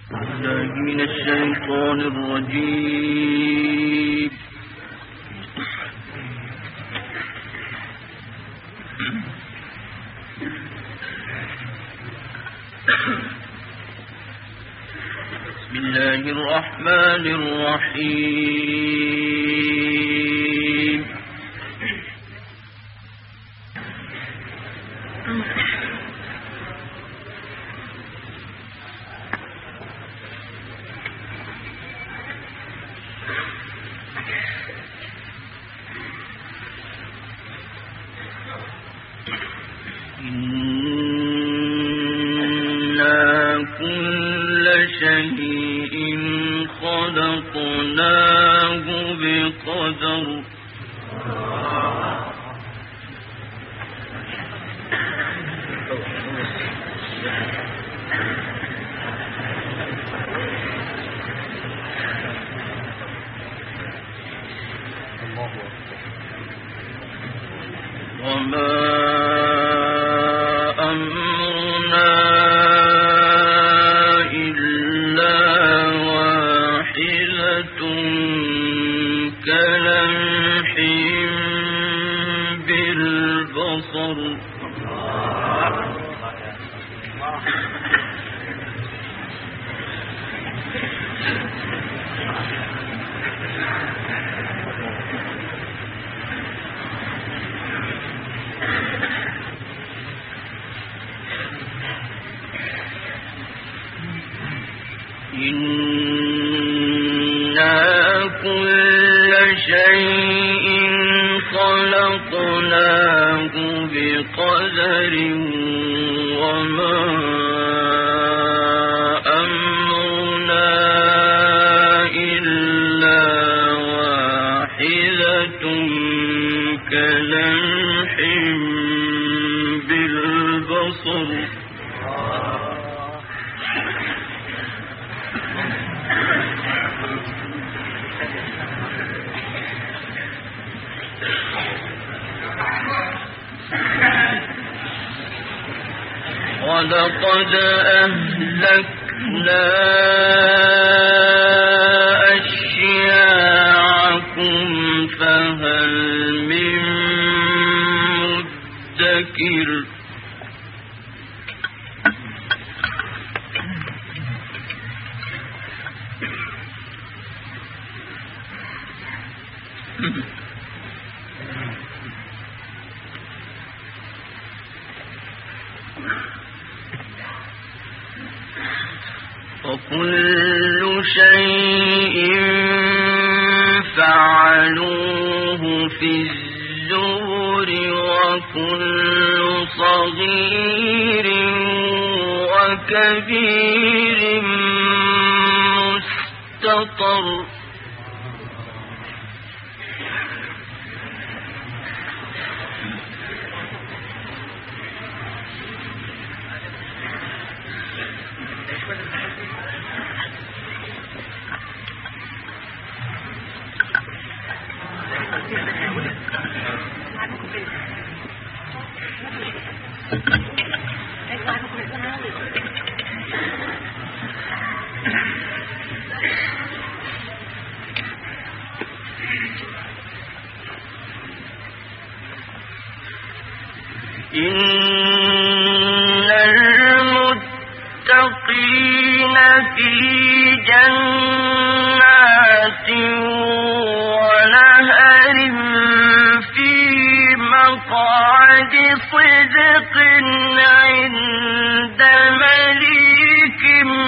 بالله من الشيطان الرجيم. بسم الله الرحمن الرحيم. شيء خلقناه بقدر. وما إنا كل شيء خلقناه بقدر وما أمرنا إلا واحدة كلمح بالبصر. ولقد أهلكنا أشياعكم فهل من مدكر. وكل شيء فعلوه في الزبر وكل صغير وكبير مستطر. إن المتقين في جنات ونهر في مقعد صدق عند مليك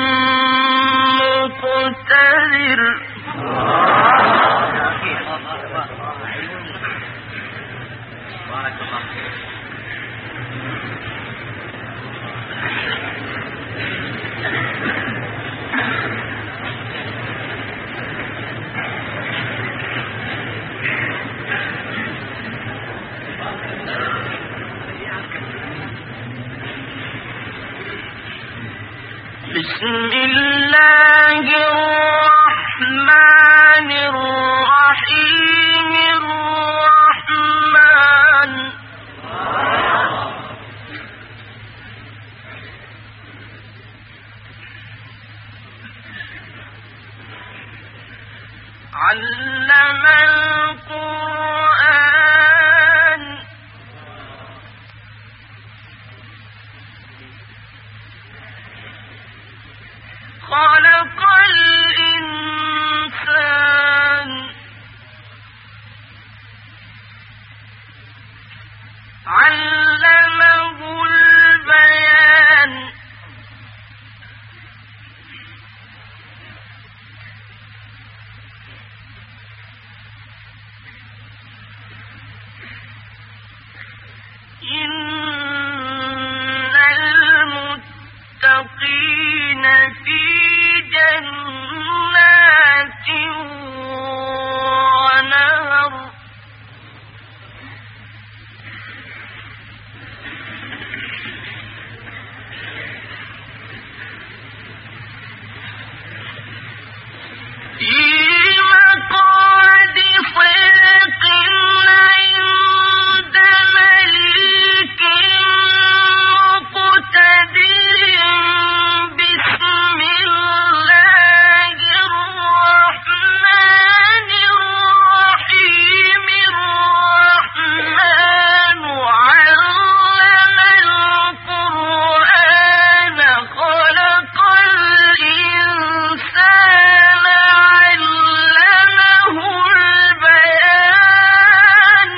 مقتدر. علم القرآن خلق الإنسان علمه البيان إن المتقين في جنات ونهر في مقعد صدق عند مليك مقتدر بسم الله الرحمن الرحيم الرحمن علم القرآن خلق الإنسان علمه البيان.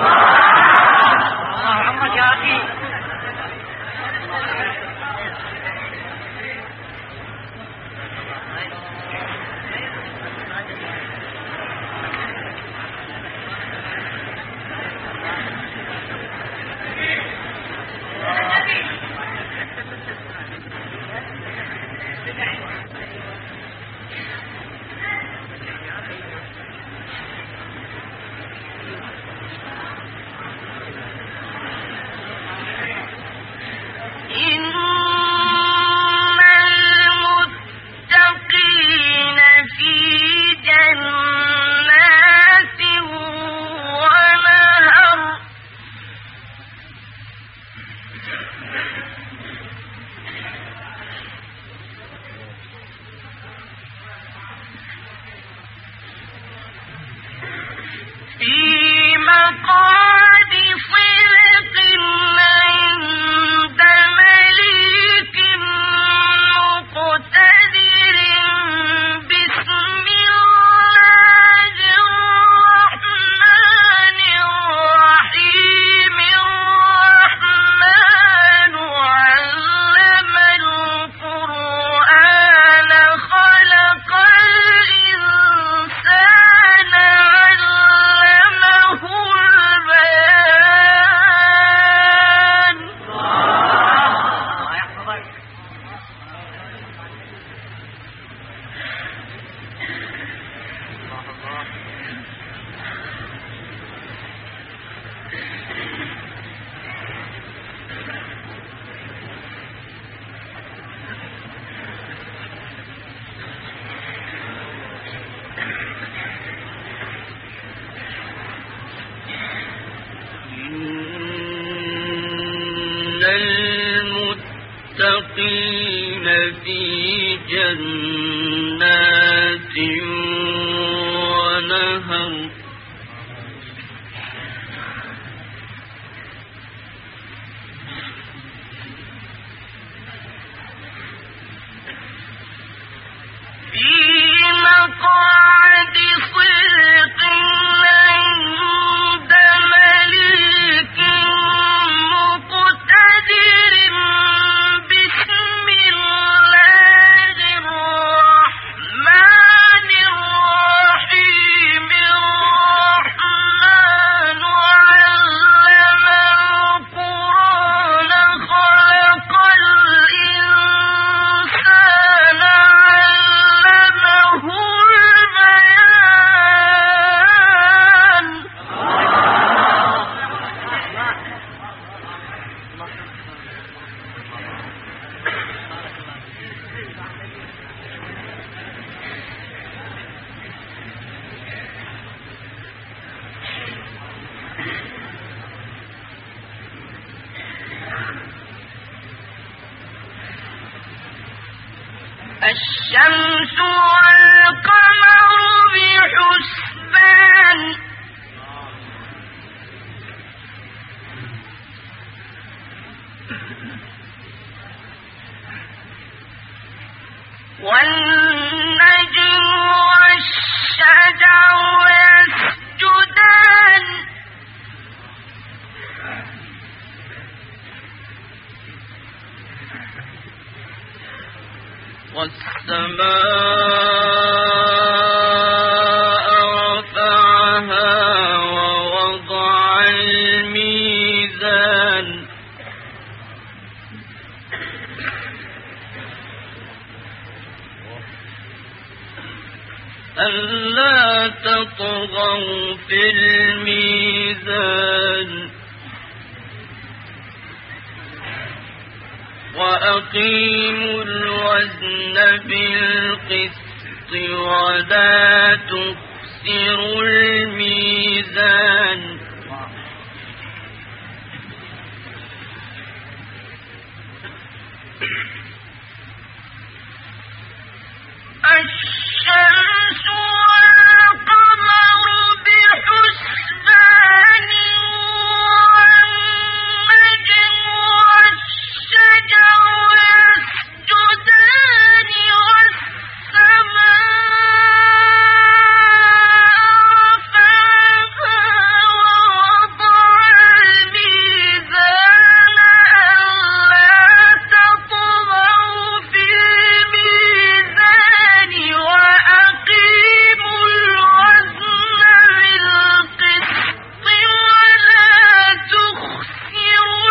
محمد يا أخي. إن المتقين في جنات ونهر في مقعد صدق عند مليك مقتدر بسم الله الرحمن الرحيم الرحمن علم القرآن خلق الإنسان علمه البيان. إن المتقين في جنات ونهر في مقعد صدق عند مليك مقتدر بسم الله الرحمن الرحيم الرحمن علم القرآن خلق الإنسان علمه البيان. والشمس والقمر بحسبان والنجم والشجر يسجدان والسماء رفعها ووضع الميزان ألا تطغوا في الميزان وأقيموا الوزن بالقسط ولا تخسروا الميزان الشمس والقمر بحسبان والنجم والشجر يسجدان والسماء رفعها ووضع الميزان ألا تطغوا في الميزان وأقيموا الوزن بالقسط ولا تخسروا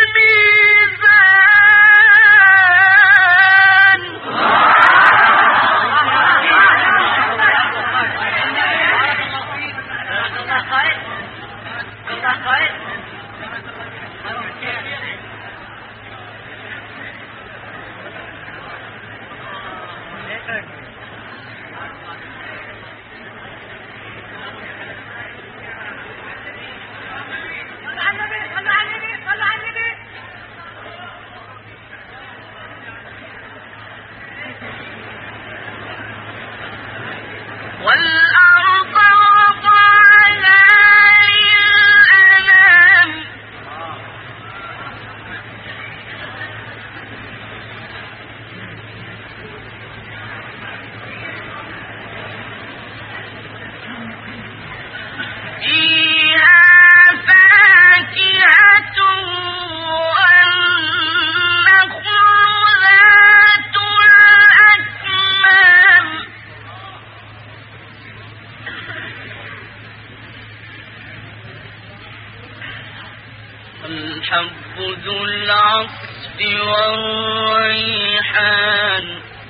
والأرض وضعها للأنام فيها فاكهة والنخل ذات الأكمام الحب ذو العصف والريحان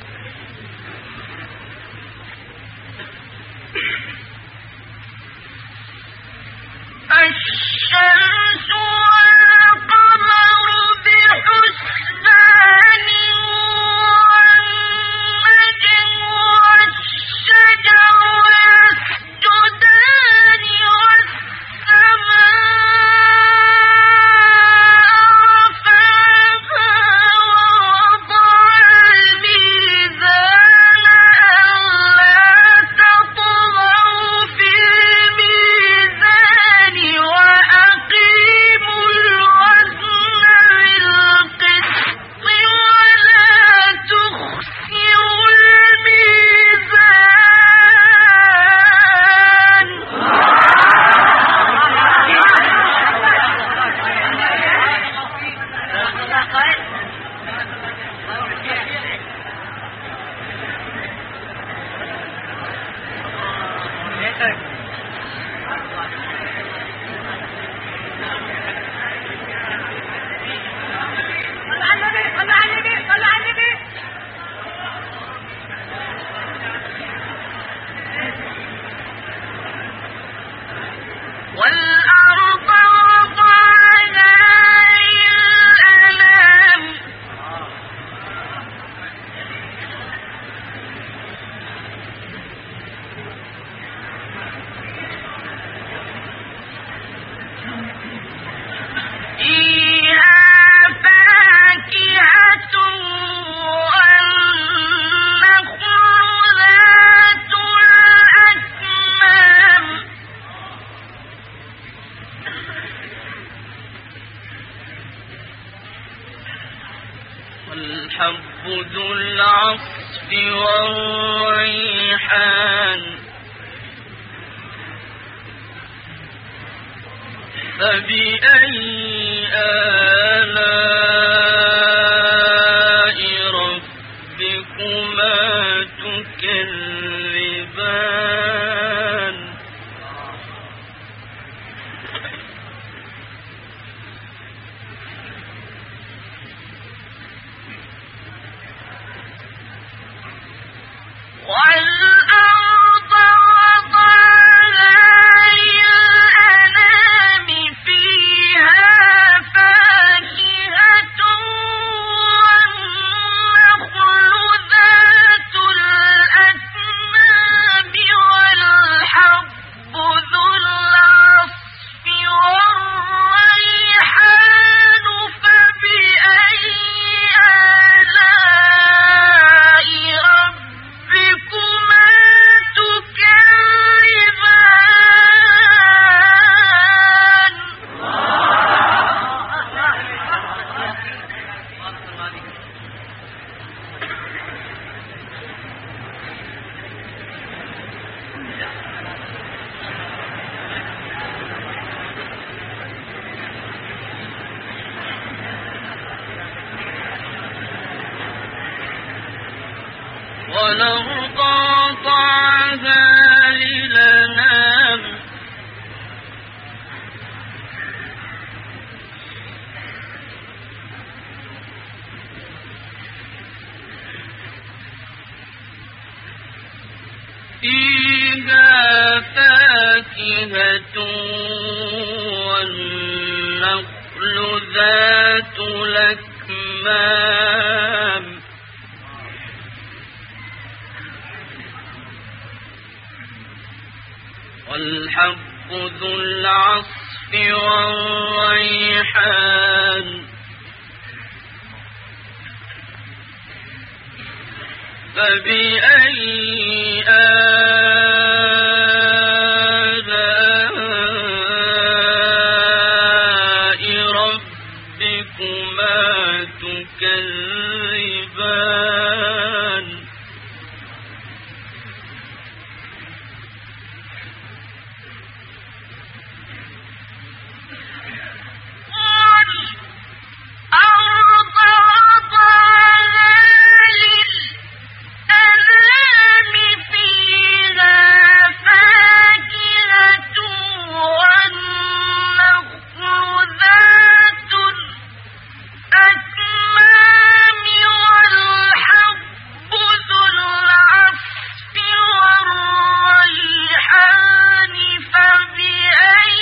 الشمس والقمر بحسبان والنجم والشجر يسجدان والسماء رفعها ووضع ذو العصف والريحان فبأي آلاء ربكما تكذبان والأرض وضعها للأنام فيها فاكهة والنخل ذات الأكمام والحب ذو العصف والريحان فبأي آلاء ربكما تكذبان والأرض وضعها للأنام فيها فاكهة والنخل ذات الأكمام والحب ذو العصف والريحان فبأي آلاء ربكما تكذبان والأرض وضعها للأنام فيها فاكهة والنخل ذات الأكمام والحب ذو العصف والريحان فبأي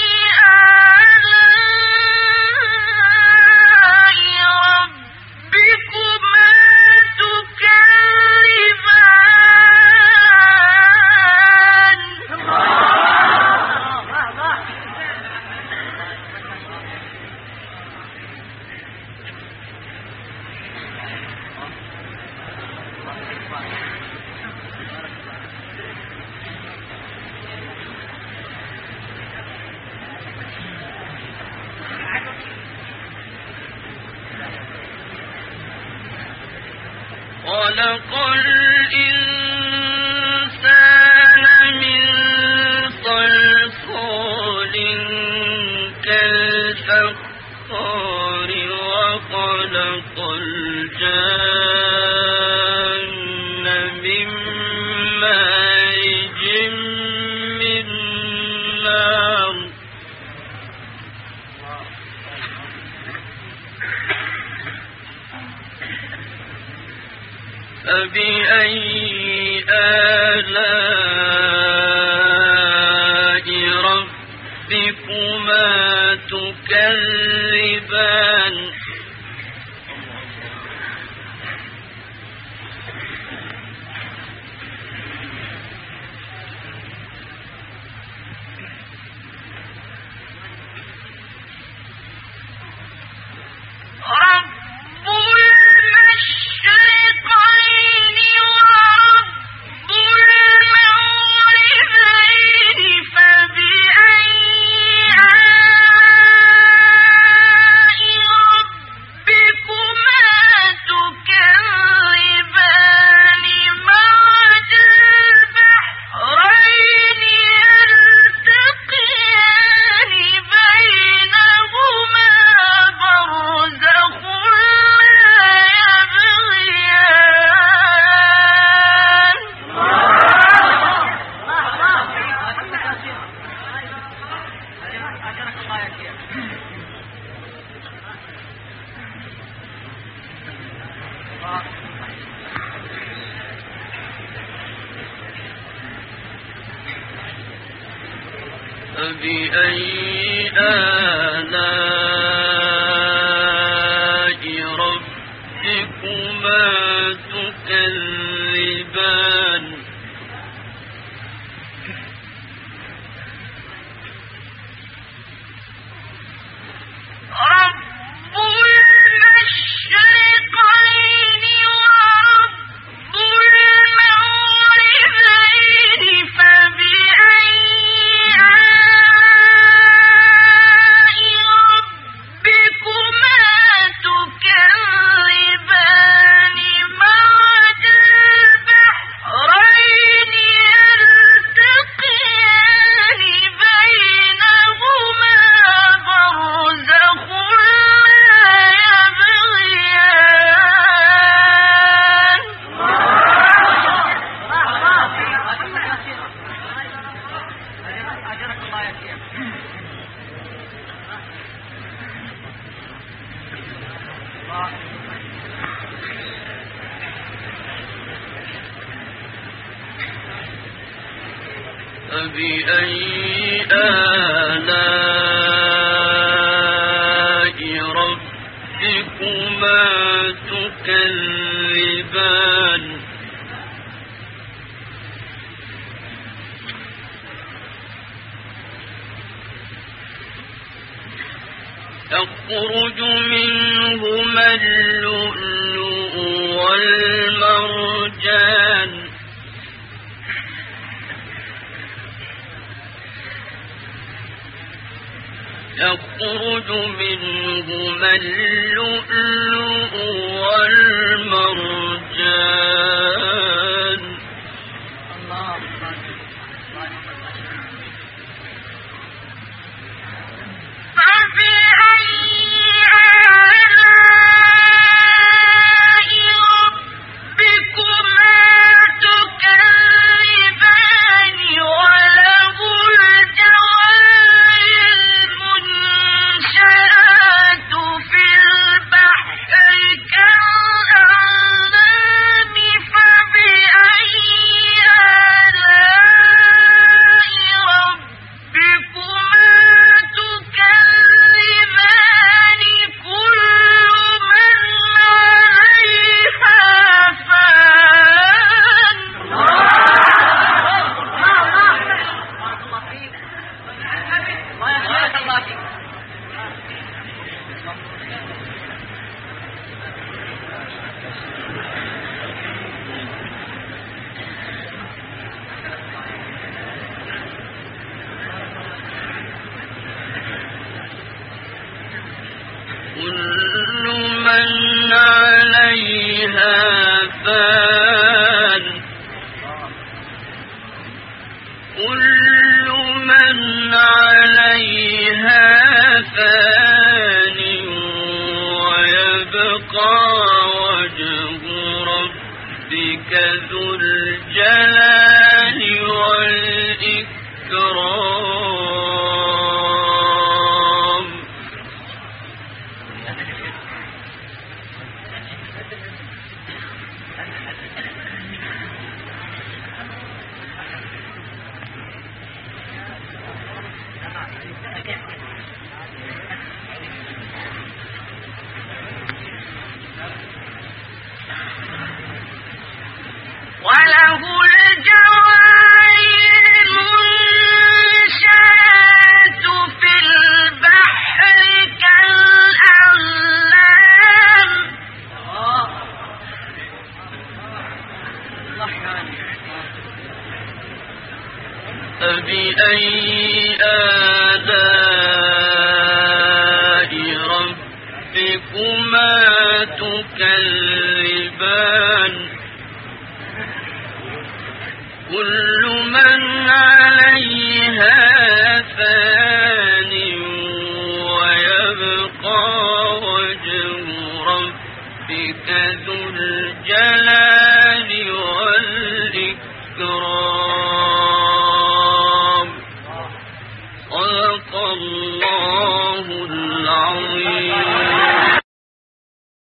آلاء ربكما تكذبان خلق الإنسان من صلصال كالفخار وخلق الجان من مارج من نار فبأي آلاء ربكما تكذبان رب المشرقين ورب فبأي آلاء ربكما تكذبان رب المشرقين ورب المغربين فبأي آلاء ربكما تكذبان مرج البحرين يلتقيان بينهما برزخ لا يبغيان فبأي آلاء ربكما تكذبان يخرج منهما اللؤلؤ والمرجان يخرج منهما اللؤلؤ والمرجان فبأي آلاء ربكما تكذبان وله الجوار المنشآت في البحر كالأعلام فبأي آلاء ربكما تكذبان كل من عليها فان كل من عليها فان كل من عليها فان ويبقى وجه ربك ذو الجلال والإكرام وله الجوار المنشآت في البحر كالأعلام فبأي آلاء ربكما تكذبان كل من عليها فان ويبقى وجه ربك ذو الجلال والإكرام